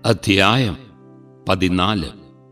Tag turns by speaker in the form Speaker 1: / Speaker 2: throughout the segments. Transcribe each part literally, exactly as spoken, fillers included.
Speaker 1: അധ്യായം പതിനാല്.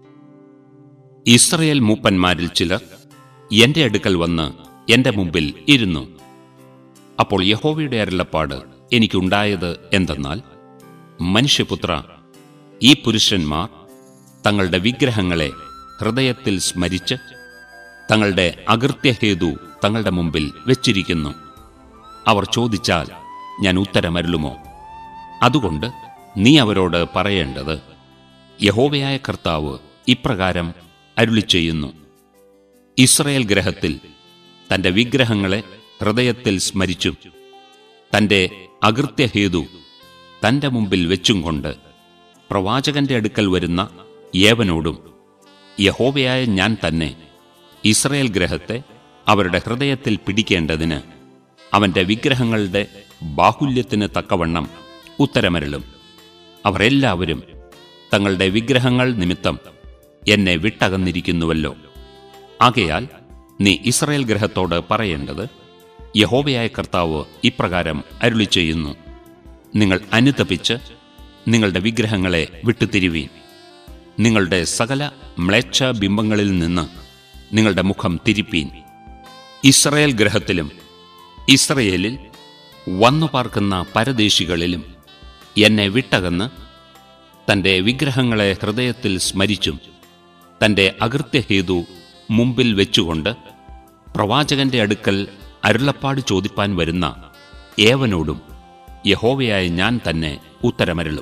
Speaker 1: ഇസ്രായേൽ മൂപ്പന്മാരിൽ ചിലർ എന്റെ അടുക്കൽ വന്ന് എന്റെ മുമ്പിൽ ഇരുന്നു. അപ്പോൾ യഹോവയുടെ അരുളപ്പാട് എനിക്കുണ്ടായത് എന്തെന്നാൽ, മനുഷ്യപുത്ര, ഈ പുരുഷന്മാർ തങ്ങളുടെ വിഗ്രഹങ്ങളെ ഹൃദയത്തിൽ സ്മരിച്ച് തങ്ങളുടെ അകൃത്യഹേതു തങ്ങളുടെ മുമ്പിൽ വെച്ചിരിക്കുന്നു. അവർ ചോദിച്ചാൽ ഞാൻ ഉത്തരമരുളുമോ? അതുകൊണ്ട് നീ അവരോട് പറയേണ്ടത്, യഹോവയായ കർത്താവ് ഇപ്രകാരം അരുളിച്ചെയ്യുന്നു: ഇസ്രായേൽ ഗൃഹത്തിൽ തന്റെ വിഗ്രഹങ്ങളെ ഹൃദയത്തിൽ സ്മരിച്ചും തന്റെ അകൃത്യഹേതു തന്റെ മുമ്പിൽ വെച്ചും കൊണ്ട് പ്രവാചകന്റെ അടുക്കൽ വരുന്ന ഏവനോടും യഹോവയായ ഞാൻ തന്നെ ഇസ്രായേൽ ഗൃഹത്തെ അവരുടെ ഹൃദയത്തിൽ പിടിക്കേണ്ടതിന് അവന്റെ വിഗ്രഹങ്ങളുടെ ബാഹുല്യത്തിന് തക്കവണ്ണം ഉത്തരമരുളും. അവർ എല്ലാവരും തങ്ങളുടെ വിഗ്രഹങ്ങൾ നിമിത്തം എന്നെ വിട്ടകന്നിരിക്കുന്നുവല്ലോ. ആകയാൽ നീ ഇസ്രായേൽ ഗൃഹത്തോട് പറയേണ്ടത്, യഹോവയായ കർത്താവ് ഇപ്രകാരം അരുളിച്ചെയ്യുന്നു: നിങ്ങൾ അനുതപിച്ച് നിങ്ങളുടെ വിഗ്രഹങ്ങളെ വിട്ടുതിരിവീൻ. നിങ്ങളുടെ സകല മ്ലേച്ഛ ബിംബങ്ങളിൽ നിന്ന് നിങ്ങളുടെ മുഖം തിരിപ്പീൻ. ഇസ്രായേൽ ഗൃഹത്തിലും ഇസ്രായേലിൽ വന്നു പാർക്കുന്ന പരദേശികളിലും എന്നെ വിട്ടകന്ന് തന്റെ വിഗ്രഹങ്ങളെ ഹൃദയത്തിൽ സ്മരിച്ചും തന്റെ അകൃത്യഹേതു മുമ്പിൽ വെച്ചുകൊണ്ട് പ്രവാചകന്റെ അടുക്കൽ അരുളപ്പാട് ചോദിപ്പാൻ വരുന്ന ഏവനോടും യഹോവയായ ഞാൻ തന്നെ ഉത്തരമരുളും.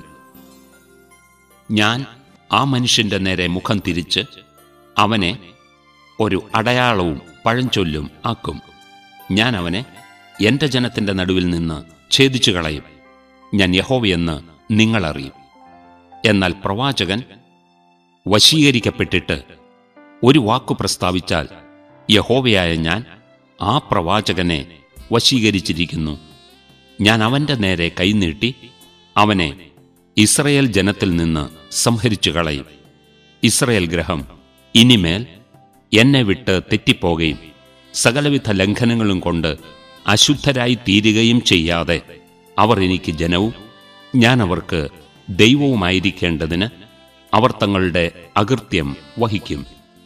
Speaker 1: ഞാൻ ആ മനുഷ്യന്റെ നേരെ മുഖം തിരിച്ച് അവനെ ഒരു അടയാളവും പഴഞ്ചൊല്ലും ആക്കും. ഞാൻ അവനെ എന്റെ ജനത്തിന്റെ നടുവിൽ നിന്ന് ഛേദിച്ചു കളയും. ഞാൻ യഹോവയെന്ന് നിങ്ങളറിയും. എന്നാൽ പ്രവാചകൻ വശീകരിക്കപ്പെട്ടിട്ട് ഒരു വാക്കു പ്രസ്താവിച്ചാൽ, യഹോവയായ ഞാൻ ആ പ്രവാചകനെ വശീകരിച്ചിരിക്കുന്നു. ഞാൻ അവന്റെ നേരെ കൈനീട്ടി അവനെ ഇസ്രായേൽ ജനത്തിൽ നിന്ന് സംഹരിച്ചു കളയും. ഇസ്രായേൽ ഗൃഹം ഇനിമേൽ എന്നെ വിട്ട് തെറ്റിപ്പോകുകയും സകലവിധ ലംഘനങ്ങളും കൊണ്ട് അശുദ്ധരായി തീരുകയും ചെയ്യാതെ അവർ എനിക്ക് ജനവും ഞാൻ അവർക്ക് ദൈവവുമായിരിക്കേണ്ടതിന് അവർ തങ്ങളുടെ അകൃത്യം വഹിക്കും.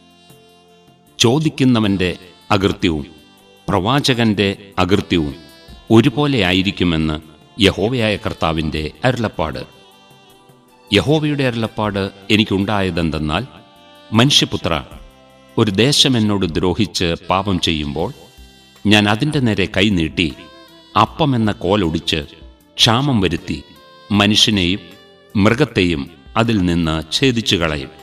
Speaker 1: ചോദിക്കുന്നവന്റെ അകൃത്യവും പ്രവാചകന്റെ അകൃത്യവും ഒരുപോലെ ആയിരിക്കുമെന്ന് യഹോവയായ കർത്താവിന്റെ അരുളപ്പാട്. യഹോവയുടെ അരുളപ്പാട് എനിക്കുണ്ടായതെന്തെന്നാൽ, മനുഷ്യപുത്ര, ഒരു ദേശം എന്നോട് ദ്രോഹിച്ച് പാപം ചെയ്യുമ്പോൾ ഞാൻ അതിൻ്റെ നേരെ കൈനീട്ടി അപ്പമെന്ന കോലൊടിച്ച് ക്ഷാമം വരുത്തി മനുഷ്യനെയും മൃഗത്തെയും അതിൽ നിന്ന് ഛേദിച്ചു കളയും.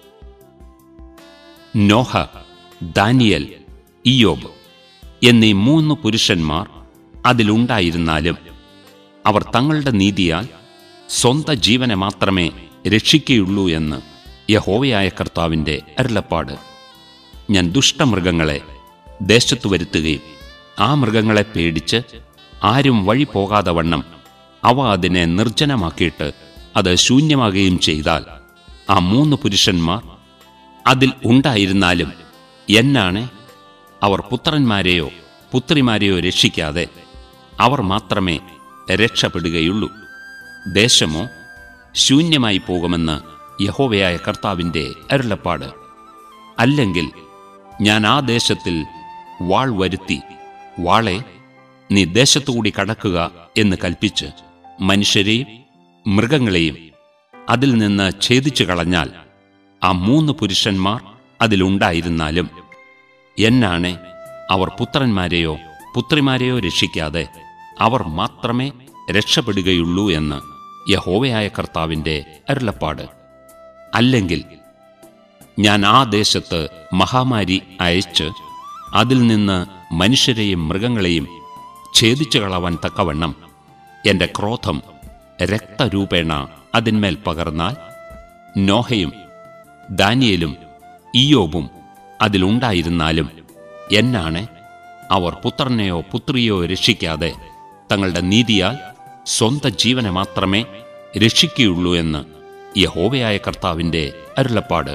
Speaker 1: നോഹ, ദാനിയേൽ, ഇയ്യോബ് എന്നീ മൂന്ന് പുരുഷന്മാർ അതിലുണ്ടായിരുന്നാലും അവർ തങ്ങളുടെ നീതിയാൽ സ്വന്തം ജീവനെ മാത്രമേ രക്ഷിക്കുകയുള്ളൂ എന്ന് യഹോവയായ കർത്താവിന്റെ അരുളപ്പാട്. ഞാൻ ദുഷ്ടമൃഗങ്ങളെ ദേശത്തു വരുത്തുകയും ആ മൃഗങ്ങളെ പേടിച്ച് ആരും വഴി പോകാതെ വണ്ണം അവ അതിനെ നിർജ്ജനമാക്കിയിട്ട് അത് ശൂന്യമാകുകയും ചെയ്താൽ, ആ മൂന്ന് പുരുഷന്മാർ അതിൽ ഉണ്ടായിരുന്നാലും എന്നാണ് അവർ പുത്രന്മാരെയോ പുത്രിമാരെയോ രക്ഷിക്കാതെ അവർ മാത്രമേ രക്ഷപ്പെടുകയുള്ളൂ. ദേശമോ ശൂന്യമായി പോകുമെന്ന് യഹോവയായ കർത്താവിന്റെ അരുളപ്പാട്. അല്ലെങ്കിൽ ഞാൻ ആ ദേശത്തിൽ വാൾ വരുത്തി, വാളെ നീ ദേശത്തുകൂടി കടക്കുക എന്ന് കൽപ്പിച്ച് മനുഷ്യരെയും മൃഗങ്ങളെയും അതിൽ നിന്ന് ഛേദിച്ചു കളഞ്ഞാൽ, ആ മൂന്ന് പുരുഷന്മാർ അതിലുണ്ടായിരുന്നാലും എന്നാണ് അവർ പുത്രന്മാരെയോ പുത്രിമാരെയോ രക്ഷിക്കാതെ അവർ മാത്രമേ രക്ഷപ്പെടുകയുള്ളൂ എന്ന് യഹോവയായ കർത്താവിന്റെ അരുളപ്പാട്. അല്ലെങ്കിൽ ഞാൻ ആ ദേശത്ത് മഹാമാരി അയച്ച് അതിൽ നിന്ന് മനുഷ്യരെയും മൃഗങ്ങളെയും ഛേദിച്ചു കളവാൻ തക്കവണ്ണം എന്റെ ക്രോധം രക്തരൂപേണ അതിന്മേൽ പകർന്നാൽ, നോഹയും ദാനിയേലും ഇയ്യോബും അതിലുണ്ടായിരുന്നാലും എന്നാണ് അവർ പുത്രനെയോ പുത്രിയോ രക്ഷിക്കാതെ തങ്ങളുടെ നീതിയാൽ സ്വന്തം ജീവനെ മാത്രമേ രക്ഷിക്കുകയുള്ളൂ എന്ന് യഹോവയായ കർത്താവിന്റെ അരുളപ്പാട്.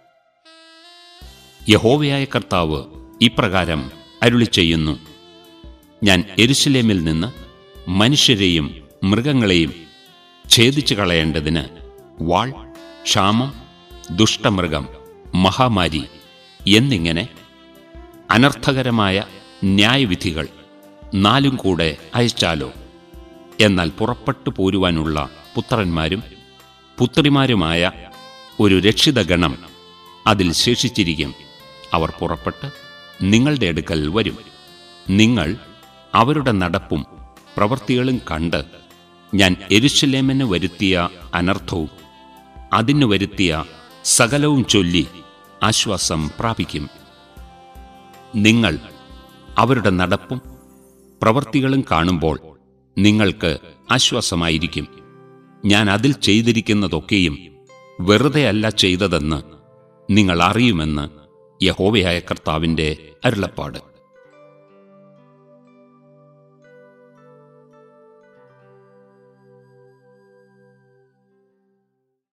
Speaker 1: യഹോവയായ കർത്താവ് ഇപ്രകാരം അരുളിച്ചെയ്യുന്നു: ഞാൻ യെരൂശലേമിൽ നിന്ന് മനുഷ്യരെയും മൃഗങ്ങളെയും ഛേദിച്ചു കളയേണ്ടതിന് വാൾ, ക്ഷാമം, ദുഷ്ടമൃഗം, മഹാമാരി എന്നിങ്ങനെ അനർത്ഥകരമായ ന്യായവിധികൾ നാലും കൂടെ അയച്ചാലോ? എന്നാൽ പുറപ്പെട്ടു പോരുവാനുള്ള പുത്രന്മാരും പുത്രിമാരുമായ ഒരു രക്ഷിതഗണം അതിൽ ശേഷിച്ചിരിക്കും. അവർ പുറപ്പെട്ട് നിങ്ങളുടെ അടുക്കൽ വരും. നിങ്ങൾ അവരുടെ നടപ്പും പ്രവൃത്തികളും കണ്ട് ഞാൻ യെരൂശലേമിന് വരുത്തിയ അനർത്ഥവും അതിനു വരുത്തിയ സകലവും ചൊല്ലി ആശ്വാസം പ്രാപിക്കും. നിങ്ങൾ അവരുടെ നടപ്പും പ്രവൃത്തികളും കാണുമ്പോൾ നിങ്ങൾക്ക് ആശ്വാസമായിരിക്കും. ഞാൻ അതിൽ ചെയ്തിരിക്കുന്നതൊക്കെയും വെറുതെയല്ല ചെയ്തതെന്ന് നിങ്ങൾ അറിയുമെന്ന് യഹോവയായ കർത്താവിൻ്റെ അരുളപ്പാട്.